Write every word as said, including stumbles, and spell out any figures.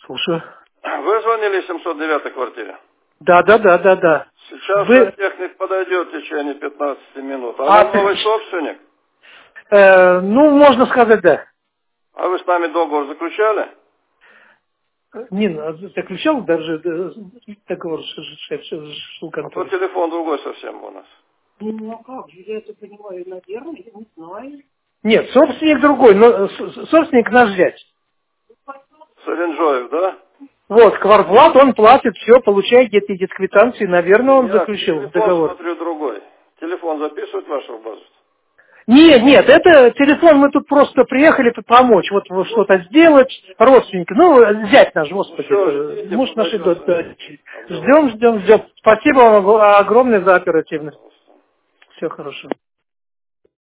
Слушаю. Вы звонили в семьсот девятой квартире? Да, да, да, да, да. Сейчас Вы... сантехник подойдет в течение пятнадцати минут. А, А вы ты- новый собственник? э, ну, можно сказать, да. А вы с нами договор заключали? Не, заключал даже э, договор с шеф А то конторы. телефон другой совсем у нас. Ну, а как же, я это понимаю, наверное, я не знаю. Нет, собственник другой, но э, с- собственник наш зять. Саренжоев, да? Вот, квартплат он платит, все, получает эти эти квитанции, наверное, он Я заключил телефон договор. смотрю другой. Телефон записывает вашу базу? Нет, нет, это телефон, мы тут просто приехали тут помочь, вот, вот что-то сделать, родственники, ну, зять наш, Ну господи, все, это ждите, муж нашей подойдет дочери. сантехник. Ждем, ждем, ждем. Спасибо вам огромное за оперативность. Все хорошо.